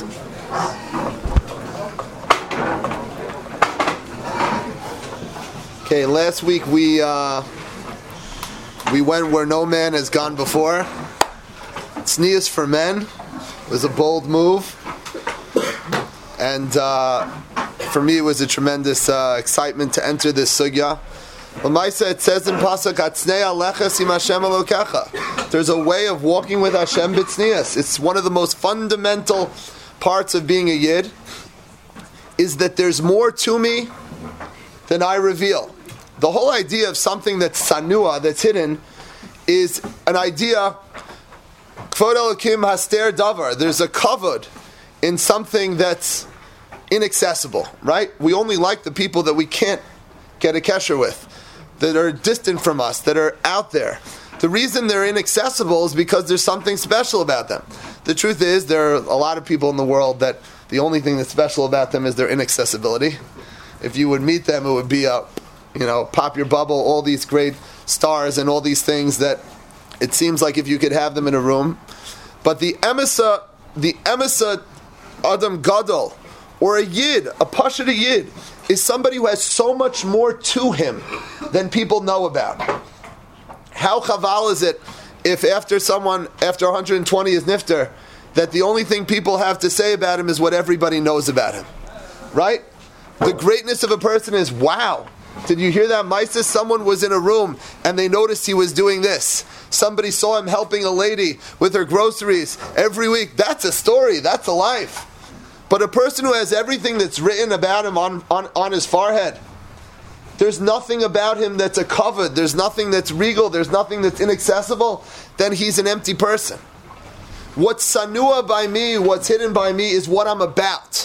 Okay, last week we went where no man has gone before. Tznius for men was a bold move, and for me it was a tremendous excitement to enter this sugya. L'maisa, it says in Pasuk, Atznei alecha sim Hashem Elokecha. There's a way of walking with Hashem b'tznius. It's one of the most fundamental parts of being a yid, is that there's more to me than I reveal. The whole idea of something that's sanua, that's hidden, is an idea, Kvod Elokim haster davar. There's a kavod in something that's inaccessible, right? We only like the people that we can't get a kesher with, that are distant from us, that are out there. The reason they're inaccessible is because there's something special about them. The truth is, there are a lot of people in the world that the only thing that's special about them is their inaccessibility. If you would meet them, it would be pop your bubble, all these great stars and all these things that it seems like if you could have them in a room. But the emisa Adam Gadol, or a yid, a Pashut yid, is somebody who has so much more to him than people know about. How chaval is it if after 120 is nifter, that the only thing people have to say about him is what everybody knows about him, right? The greatness of a person is, wow, did you hear that, Maisa? Someone was in a room and they noticed he was doing this. Somebody saw him helping a lady with her groceries every week. That's a story, that's a life. But a person who has everything that's written about him on his forehead, there's nothing about him that's a kavod, there's nothing that's regal, there's nothing that's inaccessible, then he's an empty person. What's sanua by me, what's hidden by me, is what I'm about.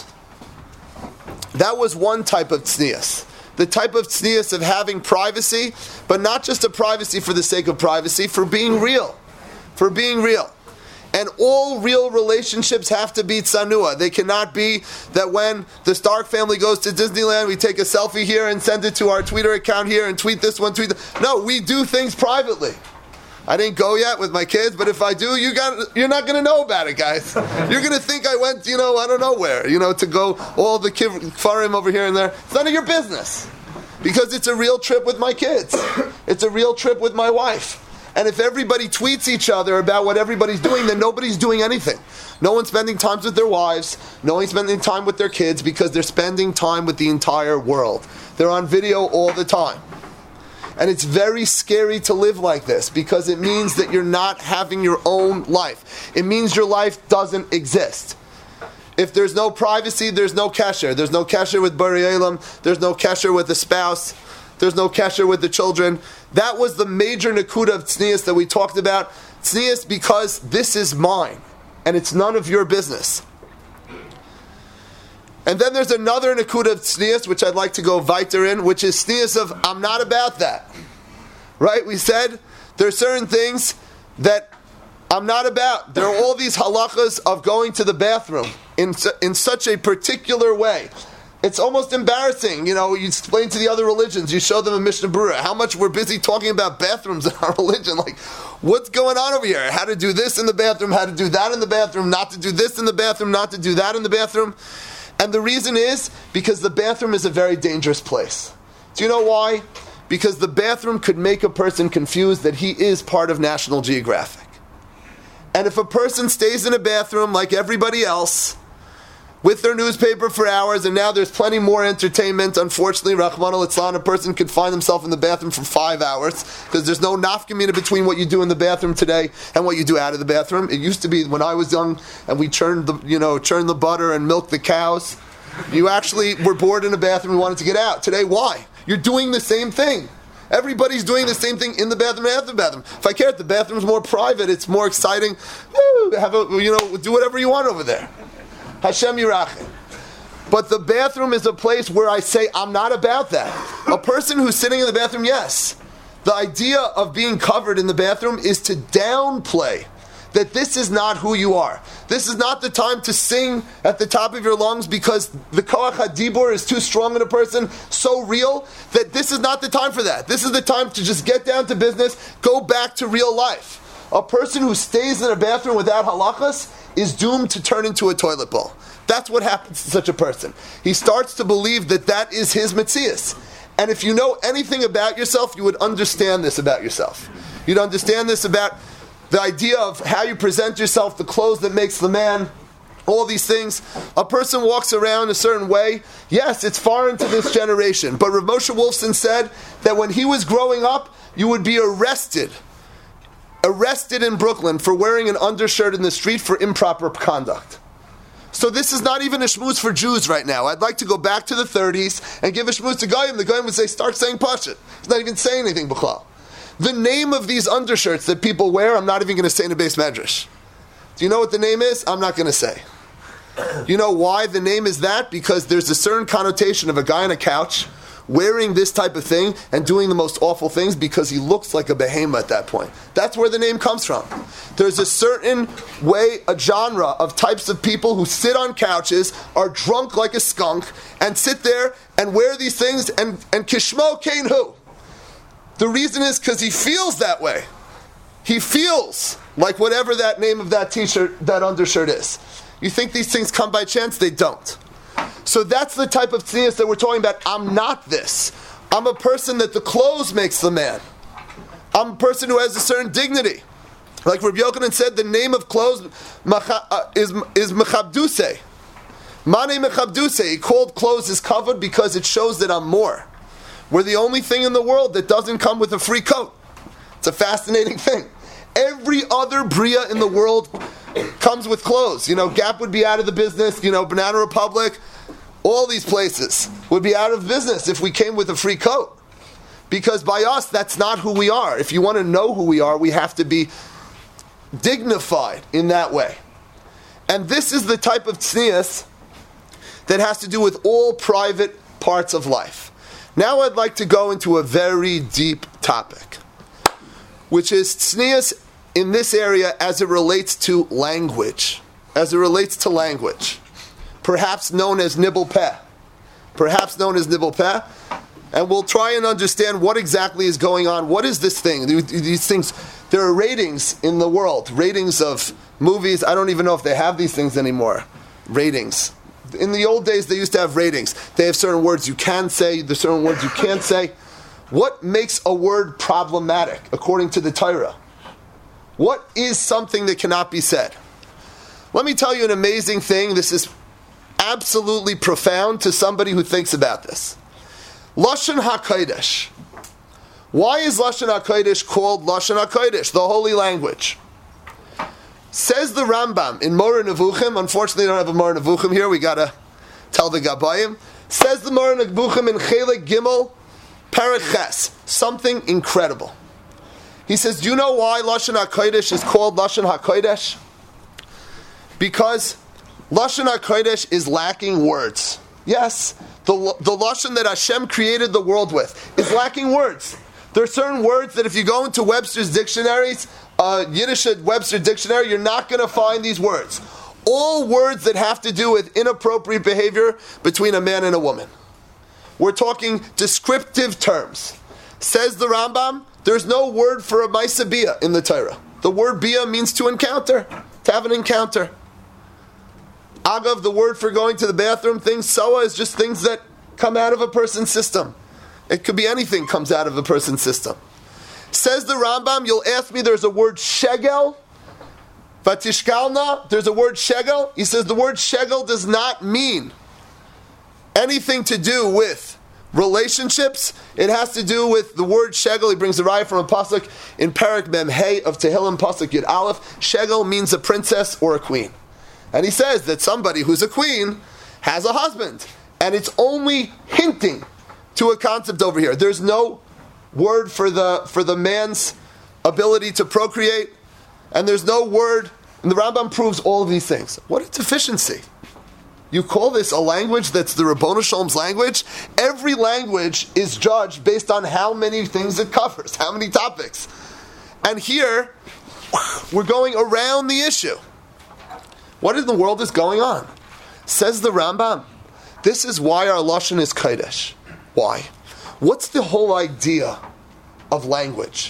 That was one type of tznius. The type of tznius of having privacy, but not just a privacy for the sake of privacy, for being real. For being real. And all real relationships have to be tzanua. They cannot be that when the Stark family goes to Disneyland, we take a selfie here and send it to our Twitter account here and tweet this one, tweet that. No, we do things privately. I didn't go yet with my kids, but if I do, you're not going to know about it, guys. You're going to think I went, I don't know where, to go all the kfarim over here and there. It's none of your business. Because it's a real trip with my kids. It's a real trip with my wife. And if everybody tweets each other about what everybody's doing, then nobody's doing anything. No one's spending time with their wives. No one's spending time with their kids because they're spending time with the entire world. They're on video all the time. And it's very scary to live like this because it means that you're not having your own life. It means your life doesn't exist. If there's no privacy, there's no kesher. There's no kesher with Bari Elam. There's no kesher with the spouse. There's no kesher with the children. That was the major nakuda of tznius that we talked about. Tznius because this is mine, and it's none of your business. And then there's another nakuda of tznius, which I'd like to go weiter in, which is tznius of, I'm not about that. Right? We said there are certain things that I'm not about. There are all these halachas of going to the bathroom in such a particular way. It's almost embarrassing. You explain to the other religions, you show them a Mishnah Berurah, how much we're busy talking about bathrooms in our religion. Like, what's going on over here? How to do this in the bathroom, how to do that in the bathroom, not to do this in the bathroom, not to do that in the bathroom. And the reason is because the bathroom is a very dangerous place. Do you know why? Because the bathroom could make a person confused that he is part of National Geographic. And if a person stays in a bathroom like everybody else, with their newspaper for hours, and now there's plenty more entertainment. Unfortunately, Rahman al-Islam, a person could find himself in the bathroom for 5 hours, because there's no nafkamina between what you do in the bathroom today and what you do out of the bathroom. It used to be when I was young, and we churned the butter and milked the cows. You actually were bored in a bathroom and wanted to get out. Today, why? You're doing the same thing. Everybody's doing the same thing in the bathroom and after the bathroom. If I care, if the bathroom's more private, it's more exciting. Do whatever you want over there. Hashem Yirachim. But the bathroom is a place where I say, I'm not about that. A person who's sitting in the bathroom, yes. The idea of being covered in the bathroom is to downplay that this is not who you are. This is not the time to sing at the top of your lungs because the koach hadibur is too strong in a person, so real, that this is not the time for that. This is the time to just get down to business, go back to real life. A person who stays in a bathroom without halachas is doomed to turn into a toilet bowl. That's what happens to such a person. He starts to believe that that is his metzius. And if you know anything about yourself, you would understand this about yourself. You'd understand this about the idea of how you present yourself, the clothes that makes the man, all these things. A person walks around a certain way. Yes, it's foreign to this generation. But Rav Moshe Wolfson said that when he was growing up, you would be arrested in Brooklyn for wearing an undershirt in the street for improper conduct. So this is not even a shmooze for Jews right now. I'd like to go back to the 30s and give a shmooze to Goyim. The Goyim would say, start saying Pashut. He's not even saying anything, B'chlal. The name of these undershirts that people wear, I'm not even going to say in a base medrash. Do you know what the name is? I'm not going to say. You know why the name is that? Because there's a certain connotation of a guy on a couch wearing this type of thing and doing the most awful things because he looks like a behemoth at that point. That's where the name comes from. There's a certain way, a genre of types of people who sit on couches, are drunk like a skunk, and sit there and wear these things and kishmo kain hu. The reason is because he feels that way. He feels like whatever that name of that t-shirt, that undershirt is. You think these things come by chance? They don't. So that's the type of tznius that we're talking about. I'm not this. I'm a person that the clothes makes the man. I'm a person who has a certain dignity. Like Rabbi Yochanan said, the name of clothes is mechabduse. Mane mechabduse. He called clothes his covered because it shows that I'm more. We're the only thing in the world that doesn't come with a free coat. It's a fascinating thing. Every other bria in the world comes with clothes. Gap would be out of the business. Banana Republic, all these places would be out of business if we came with a free coat. Because by us, that's not who we are. If you want to know who we are, we have to be dignified in that way. And this is the type of tznius that has to do with all private parts of life. Now I'd like to go into a very deep topic, which is tznius in this area as it relates to language. Perhaps known as nibble peh. And we'll try and understand what exactly is going on. What is this thing? These things, there are ratings in the world. Ratings of movies. I don't even know if they have these things anymore. Ratings. In the old days, they used to have ratings. They have certain words you can say, there's certain words you can't say. What makes a word problematic, according to the Torah? What is something that cannot be said? Let me tell you an amazing thing. This is absolutely profound to somebody who thinks about this. Lashon HaKodesh. Why is Lashon HaKodesh called Lashon HaKodesh, the holy language? Says the Rambam in Moreh Nevuchim. Unfortunately, I don't have a Moreh Nevuchim here. We got to tell the Gabayim. Says the Moreh Nevuchim in Chelek Gimel, Perek Ches. Something incredible. He says, do you know why Lashon HaKodesh is called Lashon HaKodesh? Because Lashon HaKodesh is lacking words. Yes, the Lashon that Hashem created the world with is lacking words. There are certain words that if you go into Webster's dictionaries, Yiddish Webster dictionary, you're not going to find these words. All words that have to do with inappropriate behavior between a man and a woman. We're talking descriptive terms. Says the Rambam, there's no word for a Maisa Bia in the Torah. The word Bia means to encounter, to have an encounter. Agav, the word for going to the bathroom, Soa is just things that come out of a person's system. It could be anything comes out of a person's system. Says the Rambam, you'll ask me, there's a word shegel. Vatishkalna, there's a word shegel. He says the word shegel does not mean anything to do with relationships. It has to do with the word shegel. He brings a raya from a pasuk in Perek Mem Hey of Tehillim, pasuk Yud Aleph. Shegel means a princess or a queen. And he says that somebody who's a queen has a husband. And it's only hinting to a concept over here. There's no word for the man's ability to procreate, and there's no word, and the Rambam proves all of these things. What a deficiency. You call this a language that's the Rabbanu Shalom's language? Every language is judged based on how many things it covers, how many topics. And here, we're going around the issue. What in the world is going on? Says the Rambam, this is why our Lashon is Kodesh. Why? What's the whole idea of language?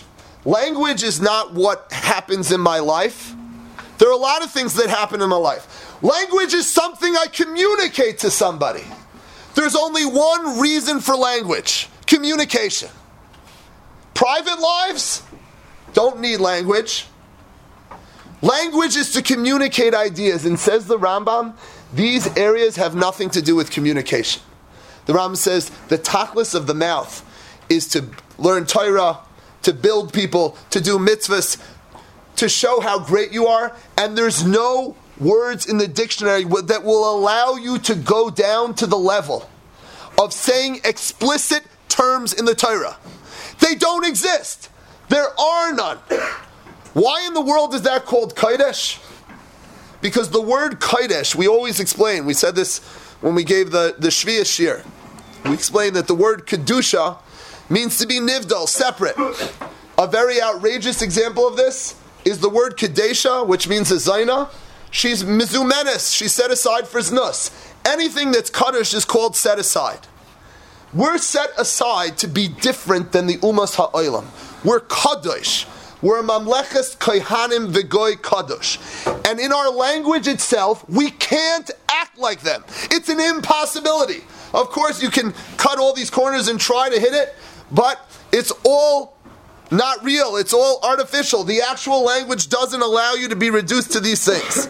Language is not what happens in my life. There are a lot of things that happen in my life. Language is something I communicate to somebody. There's only one reason for language: communication. Private lives don't need language. Language is to communicate ideas, and says the Rambam, these areas have nothing to do with communication. The Rambam says the tachlis of the mouth is to learn Torah, to build people, to do mitzvahs, to show how great you are, and there's no words in the dictionary that will allow you to go down to the level of saying explicit terms in the Torah. They don't exist. There are none. Why in the world is that called Kodesh? Because the word Kodesh, we always explain, we said this when we gave the Shvi'ah Shir. We explained that the word Kedusha means to be nivdal, separate. A very outrageous example of this is the word Kedesha, which means a Zaina. She's mizumenes, she's set aside for znus. Anything that's Kaddish is called set aside. We're set aside to be different than the Umas Ha'olam. We're Kaddish. We're Mamleches Kohanim V'goy Kaddish. And in our language itself, we can't act like them. It's an impossibility. Of course, you can cut all these corners and try to hit it, but it's all not real. It's all artificial. The actual language doesn't allow you to be reduced to these things.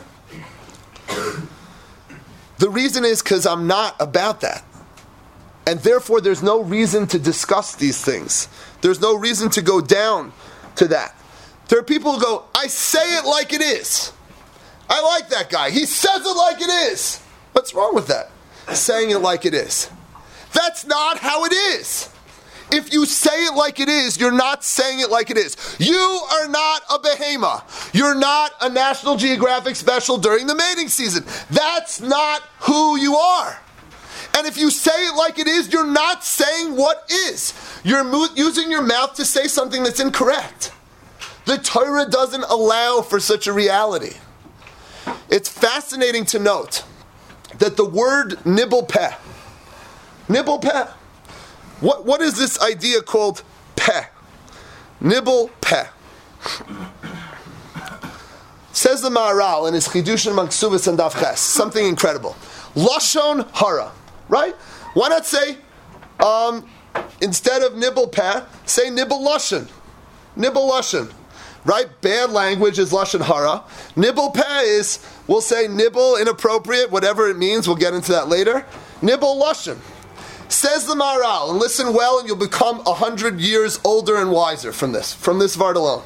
The reason is because I'm not about that. And therefore, there's no reason to discuss these things. There's no reason to go down to that. There are people who go, I say it like it is. I like that guy. He says it like it is. What's wrong with that? Saying it like it is. That's not how it is. If you say it like it is, you're not saying it like it is. You are not a behema. You're not a National Geographic special during the mating season. That's not who you are. And if you say it like it is, you're not saying what is. You're using your mouth to say something that's incorrect. The Torah doesn't allow for such a reality. It's fascinating to note that the word nibble peh, what is this idea called peh? Nibble peh. Says the Maharal in his Chidush and Maksubas and Daf Ches, something incredible. Lashon hara, right? Why not say, instead of nibble peh, say nibble lashon. Nibble lashon. Right? Bad language is lashon hara. Nibble peh is, we'll say nibble, inappropriate, whatever it means. We'll get into that later. Nibble lashon. Says the Maharal, and listen well, and you'll become 100 years older and wiser from this vart alone.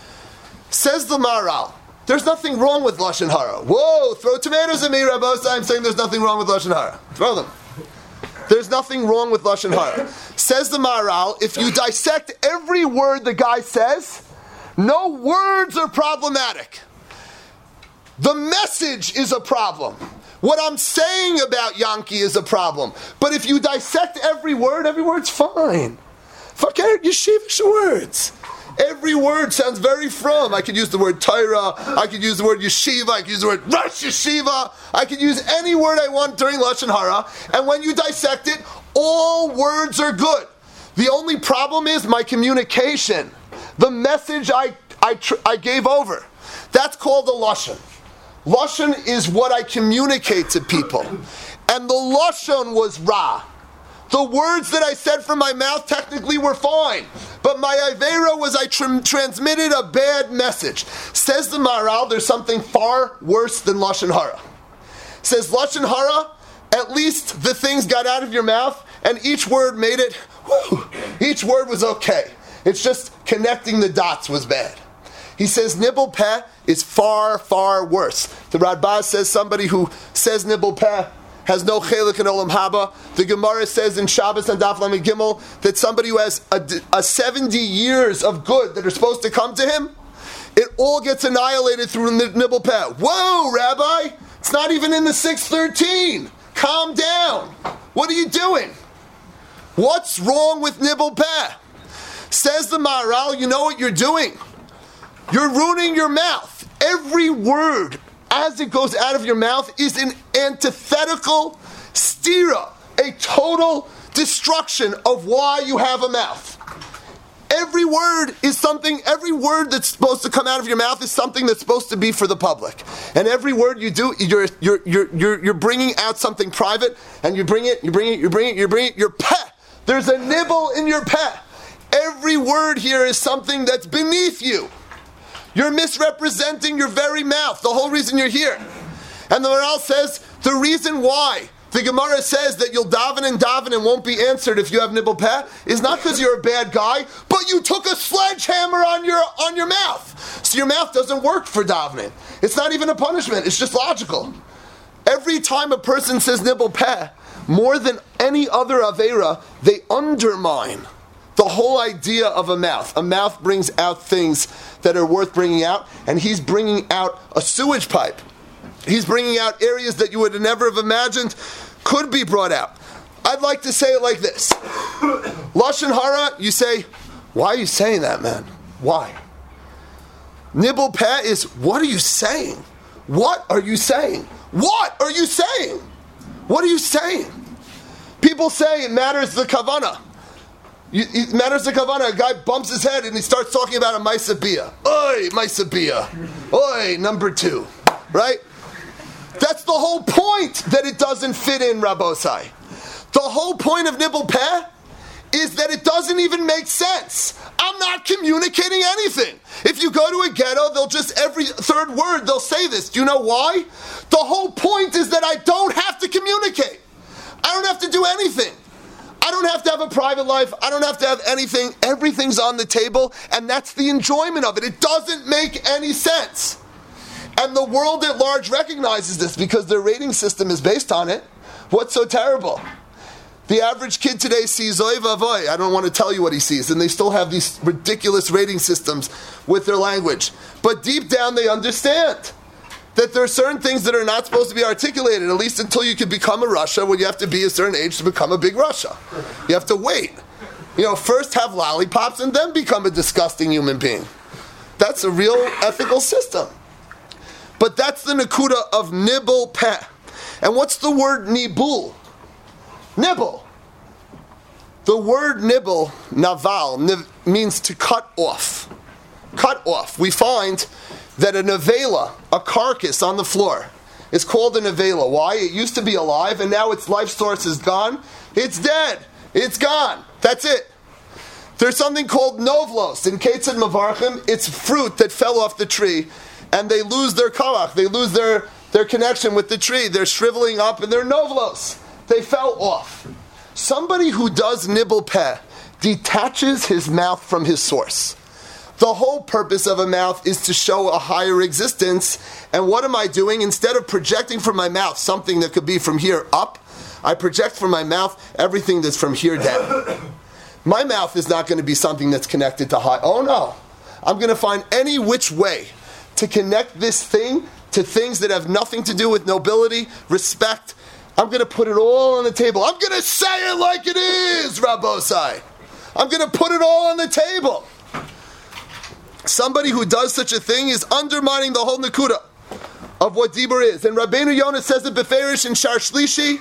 Says the Maharal, there's nothing wrong with lashon hara. Whoa, throw tomatoes at me, Rabbi. I'm saying there's nothing wrong with lashon hara. Throw them. There's nothing wrong with lashon hara. Says the Maharal, if you dissect every word the guy says, no words are problematic. The message is a problem. What I'm saying about Yankee is a problem. But if you dissect every word's fine. Forget yeshivish words. Every word sounds very from. I could use the word Torah. I could use the word yeshiva. I could use the word Rosh Yeshiva. I could use any word I want during Lashon Hara. And when you dissect it, all words are good. The only problem is my communication. The message I gave over. That's called the Lashon. Lashon is what I communicate to people. And the Lashon was Ra. The words that I said from my mouth technically were fine. But my Aveira was I transmitted a bad message. Says the Maharal, there's something far worse than Lashon Hara. Says Lashon Hara, at least the things got out of your mouth and each word made it, each word was okay. It's just connecting the dots was bad. He says nibble peh is far, far worse. The Radbaz says somebody who says nibble peh has no chelik in olam haba. The Gemara says in Shabbos and Daf Lamed Gimel that somebody who has a 70 years of good that are supposed to come to him, it all gets annihilated through nibble peh. Whoa, Rabbi, it's not even in the 613. Calm down. What are you doing? What's wrong with nibble peh? Says the Maharal, you know what you're doing? You're ruining your mouth. Every word, as it goes out of your mouth, is an antithetical stira, a total destruction of why you have a mouth. Every word is something, every word that's supposed to come out of your mouth is something that's supposed to be for the public. And every word you do, you're bringing out something private, and you bring it, your peh. There's a nibble in your peh. Every word here is something that's beneath you. You're misrepresenting your very mouth, the whole reason you're here. And the Maharal says, the reason why the Gemara says that you'll daven and won't be answered if you have nibble peh is not because you're a bad guy, but you took a sledgehammer on your mouth. So your mouth doesn't work for davening. It's not even a punishment, it's just logical. Every time a person says nibble peh, more than any other avera, they undermine the whole idea of a mouth. A mouth brings out things that are worth bringing out, and he's bringing out a sewage pipe. He's bringing out areas that you would never have imagined could be brought out. I'd like to say it like this. Lashon hara, you say, why are you saying that, man? Why? Nibble peh is, what are you saying? What are you saying? What are you saying? What are you saying? People say it matters the kavanah. It matters the kavanah. A guy bumps his head and he starts talking about a maisa bia. Oi, maisa bia. Oi, number 2. Right? That's the whole point that it doesn't fit in, Rabbosai. The whole point of nibble peh is that it doesn't even make sense. I'm not communicating anything. If you go to a ghetto, they'll just, every third word, they'll say this. Do you know why? The whole point is that I don't have to communicate. I don't have to do anything. I don't have to have a private life. I don't have to have anything. Everything's on the table, and that's the enjoyment of it. It doesn't make any sense. And the world at large recognizes this because their rating system is based on it. What's so terrible? The average kid today sees oy vavoy. I don't want to tell you what he sees. And they still have these ridiculous rating systems with their language. But deep down they understand that there are certain things that are not supposed to be articulated, at least until you can become a Rasha, when you have to be a certain age to become a big Rasha. You have to wait. First have lollipops and then become a disgusting human being. That's a real ethical system. But that's the nakuda of nibble peh. And what's the word nibul? Nibble. The word nibble, naval, means to cut off. Cut off. We find that a nevela, a carcass on the floor, is called a nevela. Why? It used to be alive, and now its life source is gone. It's dead. It's gone. That's it. There's something called novlos. In Ketzad Mavarchim, it's fruit that fell off the tree, and they lose their kavach, they lose their connection with the tree. They're shriveling up and they're novlos. They fell off. Somebody who does nibble peh detaches his mouth from his source. The whole purpose of a mouth is to show a higher existence. And what am I doing? Instead of projecting from my mouth something that could be from here up, I project from my mouth everything that's from here down. My mouth is not going to be something that's connected to high. Oh no. I'm going to find any which way to connect this thing to things that have nothing to do with nobility, respect. I'm going to put it all on the table. I'm going to say it like it is, Rabbosai. I'm going to put it all on the table. Somebody who does such a thing is undermining the whole nakuda of what Dibur is. And Rabbeinu Yonah says it beferish in Shar Shlishi,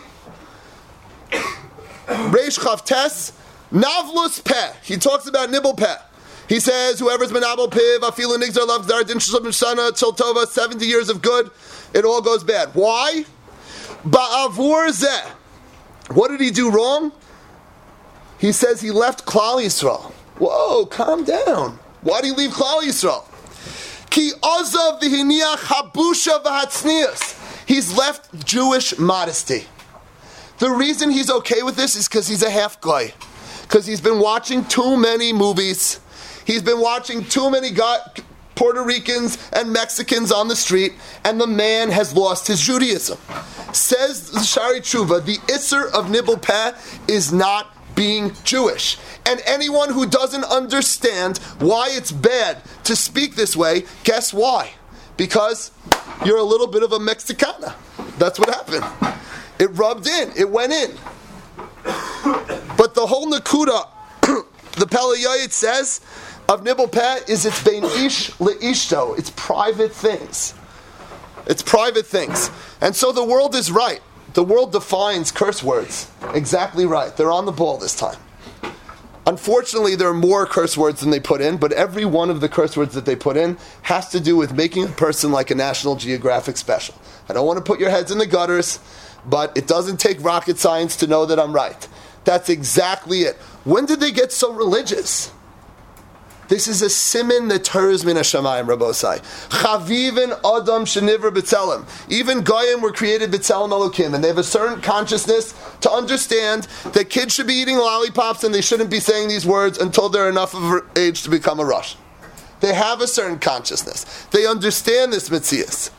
Reish Chavtes, Navlus Peh. He talks about nibble peh. He says, whoever's menabel piv, afilu nigzar lav zdar din shlosh shana tzol tova, 70 years of good, it all goes bad. Why? Ba'avur zeh. What did he do wrong? He says he left Klal Yisrael. Whoa, calm down. Why do you leave Klal Yisrael? Ki ozav v'hiniach habusha v'hatznius. He's left Jewish modesty. The reason he's okay with this is because he's a half guy. Because he's been watching too many movies. He's been watching too many Puerto Ricans and Mexicans on the street, and the man has lost his Judaism. Says the Shari Tshuva, the Isser of nibble peh is not being Jewish. And anyone who doesn't understand why it's bad to speak this way, guess why? Because you're a little bit of a Mexicana. That's what happened. It rubbed in. It went in. But the whole nakuda, the Pele Yoyet says, of nibble peh is it's bein ish leishto. It's private things. It's private things. And so the world is right. The world defines curse words exactly right. They're on the ball this time. Unfortunately, there are more curse words than they put in, but every one of the curse words that they put in has to do with making a person like a National Geographic special. I don't want to put your heads in the gutters, but it doesn't take rocket science to know that I'm right. That's exactly it. When did they get so religious? This is a siman that turns min hashamayim, Rabosai. Chavivin adam shenivra b'tzelem. Even goyim were created b'tzelem elokim, and they have a certain consciousness to understand that kids should be eating lollipops and they shouldn't be saying these words until they're enough of age to become a Rosh. They have a certain consciousness. They understand this metzias.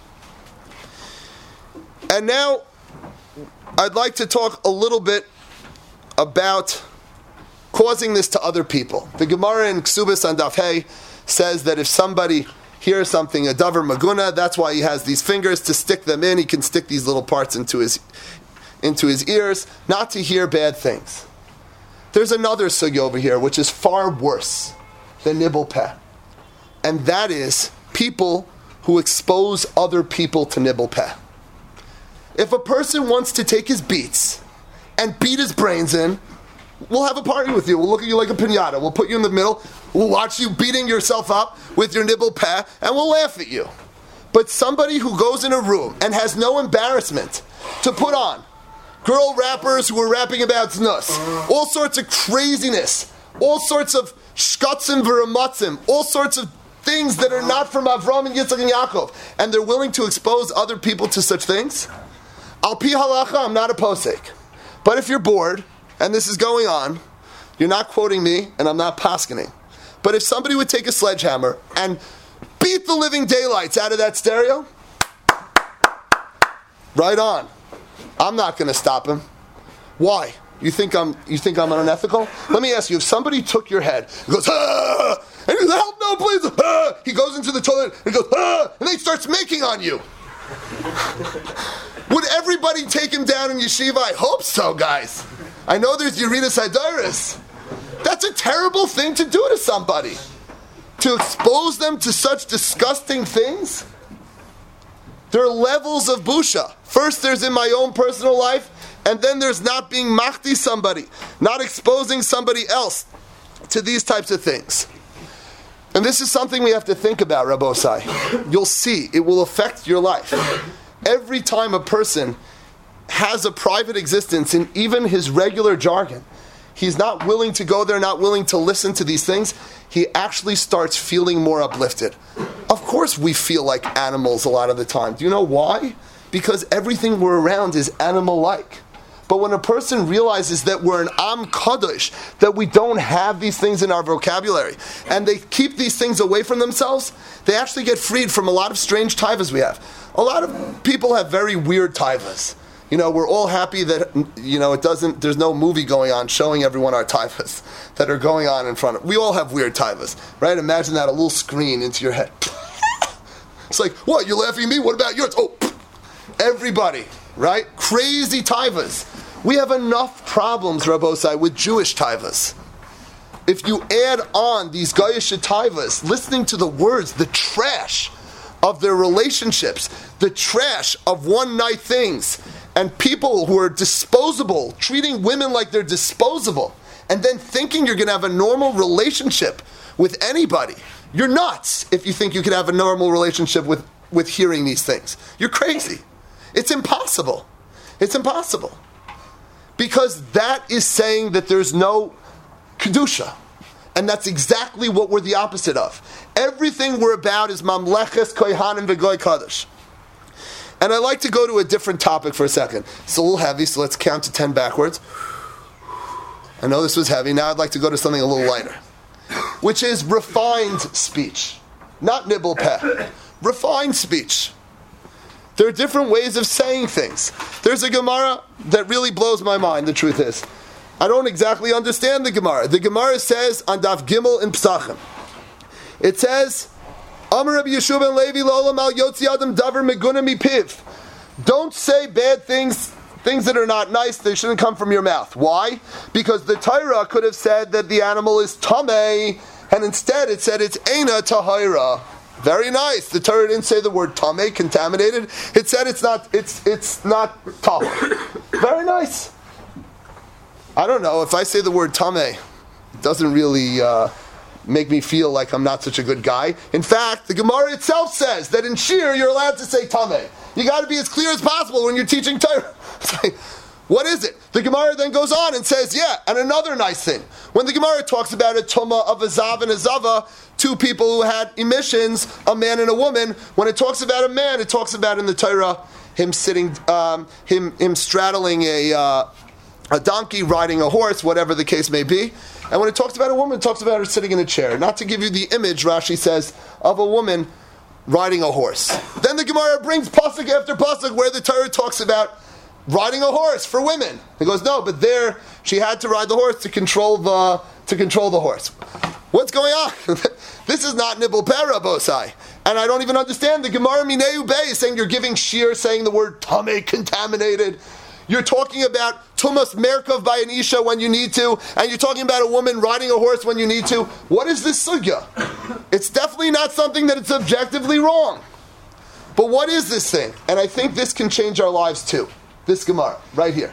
And now, I'd like to talk a little bit about causing this to other people. The Gemara in Ksubis on Daf Hey says that if somebody hears something, a davar maguna, that's why he has these fingers to stick them in. He can stick these little parts into his ears, not to hear bad things. There's another sugi over here, which is far worse than nibble peh. And that is people who expose other people to nibble peh. If a person wants to take his beats and beat his brains in, we'll have a party with you. We'll look at you like a piñata. We'll put you in the middle. We'll watch you beating yourself up with your nibble peh, and we'll laugh at you. But somebody who goes in a room and has no embarrassment to put on girl rappers who are rapping about znus, all sorts of craziness, all sorts of shkatzim v'ramatzim, all sorts of things that are not from Avram and Yitzchak and Yaakov, and they're willing to expose other people to such things? Al pi halacha, I'm not a posek. But if you're bored, and this is going on, you're not quoting me, and I'm not paskening. But if somebody would take a sledgehammer and beat the living daylights out of that stereo, right on. I'm not going to stop him. Why? You think I'm unethical? Let me ask you, if somebody took your head and goes, ah! And he goes, help, no, please, ah! He goes into the toilet and goes, ah! And then he starts making on you. Would everybody take him down in yeshiva? I hope so, guys. I know there's Yeridas Hadaris. That's a terrible thing to do to somebody. To expose them to such disgusting things. There are levels of busha. First there's in my own personal life, and then there's not being machti somebody, not exposing somebody else to these types of things. And this is something we have to think about, Rabosai. You'll see, it will affect your life. Every time a person has a private existence in even his regular jargon, he's not willing to go there, not willing to listen to these things, he actually starts feeling more uplifted. Of course we feel like animals a lot of the time. Do you know why? Because everything we're around is animal-like. But when a person realizes that we're an Am Kadosh, that we don't have these things in our vocabulary, and they keep these things away from themselves, they actually get freed from a lot of strange taivas we have. A lot of people have very weird taivas. You know, we're all happy that, there's no movie going on showing everyone our taivas that are going on in front of. We all have weird taivas, right? Imagine that, a little screen into your head. It's like, what, you're laughing at me? What about yours? Oh, everybody, right? Crazy taivas. We have enough problems, Rabosai, with Jewish taivas. If you add on these Goyish taivas, listening to the words, the trash of their relationships, the trash of one-night things, and people who are disposable, treating women like they're disposable, and then thinking you're going to have a normal relationship with anybody. You're nuts if you think you could have a normal relationship with hearing these things. You're crazy. It's impossible. It's impossible. Because that is saying that there's no Kedusha. And that's exactly what we're the opposite of. Everything we're about is Mamleches, Kohanim, V'goy Kadosh. And I'd like to go to a different topic for a second. It's a little heavy, so let's count to 10 backwards. I know this was heavy. Now I'd like to go to something a little lighter, which is refined speech. Not nibble peh. Refined speech. There are different ways of saying things. There's a Gemara that really blows my mind, the truth is. I don't exactly understand the Gemara. The Gemara says on Daf Gimel in Psachim. It says, Amar Rabbi Yeshua ben Levi lo'olam al yotzi adam davar meguna mipiv. Don't say bad things that are not nice. They shouldn't come from your mouth. Why? Because the Torah could have said that the animal is tamei, and instead it said it's eina tahira. Very nice. The Torah didn't say the word tamei, contaminated. It said it's not tahor. Very nice. I don't know, if I say the word tamei, It doesn't really make me feel like I'm not such a good guy. In fact, the Gemara itself says that in Shir you're allowed to say Tameh. You got to be as clear as possible when you're teaching Torah. What is it? The Gemara then goes on and says, and another nice thing. When the Gemara talks about a Tumah of a Zav and a Zava, two people who had emissions, a man and a woman, when it talks about a man, it talks about in the Torah him sitting, him straddling a donkey, riding a horse, whatever the case may be. And when it talks about a woman, it talks about her sitting in a chair. Not to give you the image, Rashi says, of a woman riding a horse. Then the Gemara brings pasuk after pasuk where the Torah talks about riding a horse for women. He goes, no, but there she had to ride the horse to control the horse. What's going on? This is not Nibble Pera Bosai. And I don't even understand. The Gemara Mineu Bey is saying you're giving shear, saying the word Tameh, contaminated. You're talking about Tumas Merkov by an Isha when you need to, and you're talking about a woman riding a horse when you need to. What is this sugya? It's definitely not something that it's objectively wrong. But what is this thing? And I think this can change our lives too. This Gemara, right here.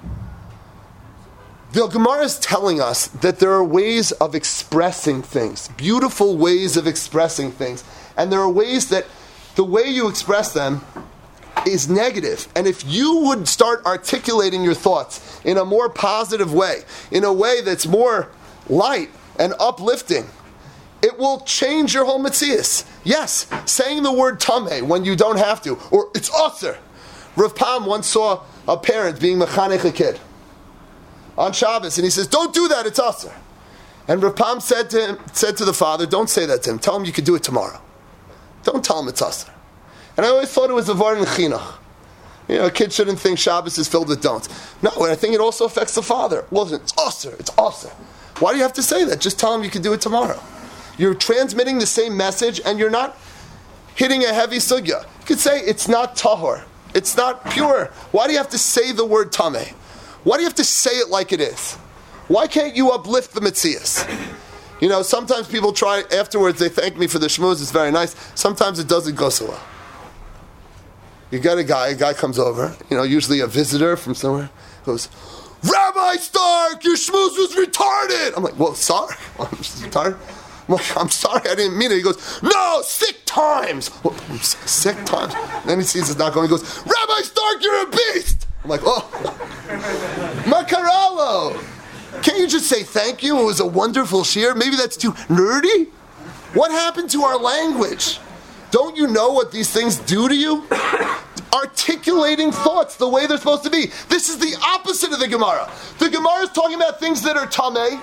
The Gemara is telling us that there are ways of expressing things, beautiful ways of expressing things. And there are ways that the way you express them is negative. And if you would start articulating your thoughts in a more positive way, in a way that's more light and uplifting, it will change your whole metzius. Yes, saying the word tameh when you don't have to, or it's aser. Rav Pam once saw a parent being mechanech a kid on Shabbos, and he says, "Don't do that, it's aser." And Rav Pam said to the father, "Don't say that to him. Tell him you could do it tomorrow. Don't tell him it's aser." And I always thought it was a var in chinuch. A kid shouldn't think Shabbos is filled with don'ts. No, and I think it also affects the father. Well, it's aser, it's aser. Why do you have to say that? Just tell him you could do it tomorrow. You're transmitting the same message, and you're not hitting a heavy sugya. You could say it's not tahor. It's not pure. Why do you have to say the word tameh? Why do you have to say it like it is? Why can't you uplift the metzias? Sometimes people try, afterwards they thank me for the shmooze, it's very nice. Sometimes it doesn't go so well. You got a guy comes over, usually a visitor from somewhere, goes, "Rabbi Stark, your shmooze was retarded!" I'm like, "Well, sorry, I'm retarded." I'm sorry, I didn't mean it. He goes, "No, sick times." Well, sick times. And then he sees it's not going. He goes, "Rabbi Stark, you're a beast." I'm like, "Oh, Makaralo. Can't you just say thank you? It was a wonderful shir. Maybe that's too nerdy. What happened to our language? Don't you know what these things do to you? Articulating thoughts the way they're supposed to be. This is the opposite of the Gemara. The Gemara is talking about things that are tameh.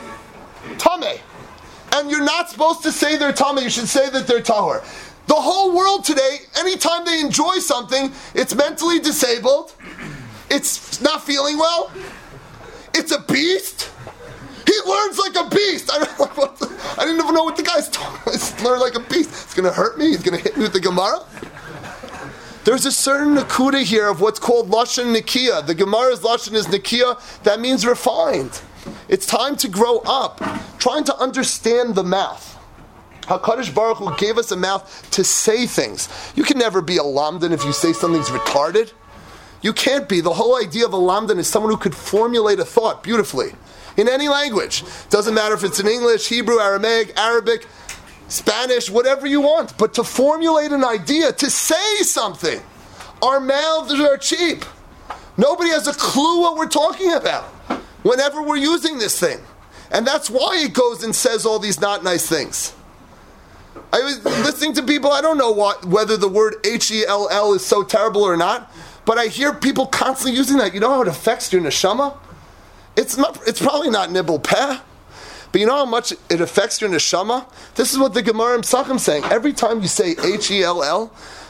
And you're not supposed to say they're tameh, you should say that they're tahor. The whole world today, anytime they enjoy something, it's mentally disabled, it's not feeling well, it's a beast. He learns like a beast. I didn't even know what the guy's talking about. He's learned like a beast. It's going to hurt me? He's going to hit me with the Gemara? There's a certain nakuda here of what's called Lashon Nikiya. The Gemara's Lashon is Nikiya. That means refined. It's time to grow up, trying to understand the mouth. HaKadosh Baruch Hu gave us a mouth to say things. You can never be a lamdan if you say something's retarded. You can't be. The whole idea of a lamdan is someone who could formulate a thought beautifully. In any language. Doesn't matter if it's in English, Hebrew, Aramaic, Arabic, Spanish, whatever you want. But to formulate an idea, to say something. Our mouths are cheap. Nobody has a clue what we're talking about whenever we're using this thing. And that's why it goes and says all these not nice things. I was listening to people, I don't know whether the word Hell is so terrible or not, but I hear people constantly using that. You know how it affects your neshama? It's probably not nibble peh, but you know how much it affects your neshama? This is what the Gemara in Psachim is saying. Every time you say Hell,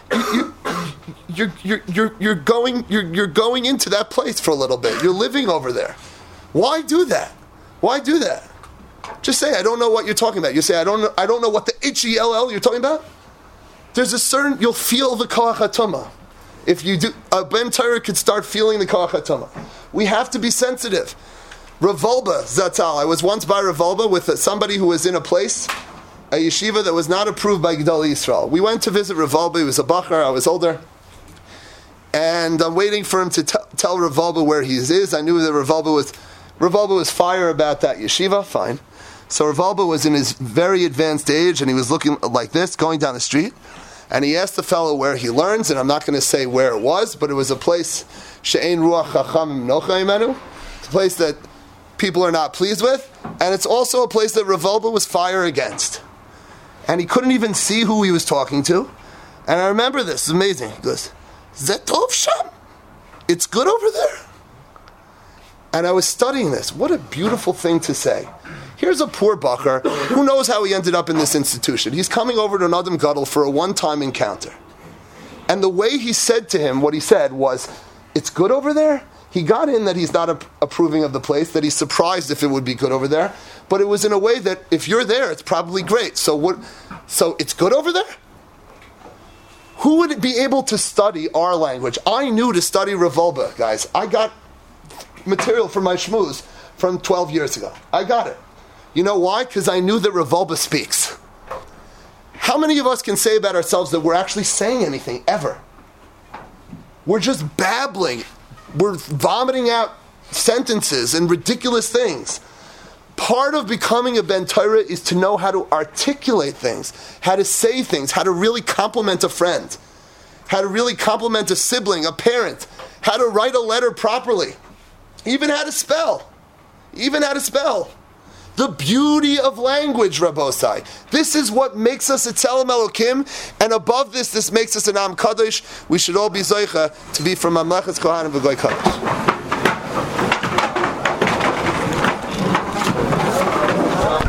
you're going into that place for a little bit. You're living over there. Why do that? Why do that? Just say, I don't know what you're talking about. You say, I don't know what the Hell you're talking about. There's a certain, you'll feel the koach hatumah. If you do, a Ben Torah could start feeling the koach hatumah. We have to be sensitive. Rav Wolbe Zatzal. I was once by Rav Wolbe with somebody who was in a place, a yeshiva that was not approved by Gedolei Yisrael. We went to visit Rav Wolbe. He was a bachar. I was older. And I'm waiting for him to tell Rav Wolbe where he is. I knew that Rav Wolbe was fire about that yeshiva. Fine. So Rav Wolbe was in his very advanced age, and he was looking like this, going down the street, and he asked the fellow where he learns, and I'm not going to say where it was, but it was a place, She'ein Ruach Chacham Nocha Imenu. It's a place that people are not pleased with, and it's also a place that Rav Wolbe was fire against. And he couldn't even see who he was talking to. And I remember this, it's amazing. He goes, Zet Tov Sham. It's good over there. And I was studying this. What a beautiful thing to say. Here's a poor bucker who knows how he ended up in this institution. He's coming over to an Adam Gadol for a one-time encounter. And the way he said to him, what he said was, it's good over there? He got in that he's not approving of the place, that he's surprised if it would be good over there. But it was in a way that if you're there, it's probably great. So it's good over there? Who would be able to study our language? I knew to study Rav Wolbe, guys. I got material for my shmooze from 12 years ago. I got it. You know why? Because I knew that Rav Wolbe speaks. How many of us can say about ourselves that we're actually saying anything, ever? We're just babbling. We're vomiting out sentences and ridiculous things. Part of becoming a Ben Torah is to know how to articulate things, how to say things, how to really compliment a friend, how to really compliment a sibling, a parent, how to write a letter properly, even how to spell. The beauty of language, Rabbosai. This is what makes us a Tzelem Elokim, and above this makes us an Am Kadosh. We should all be Zoicha to be from Mamlechas Kohanim V'Goy Kadosh.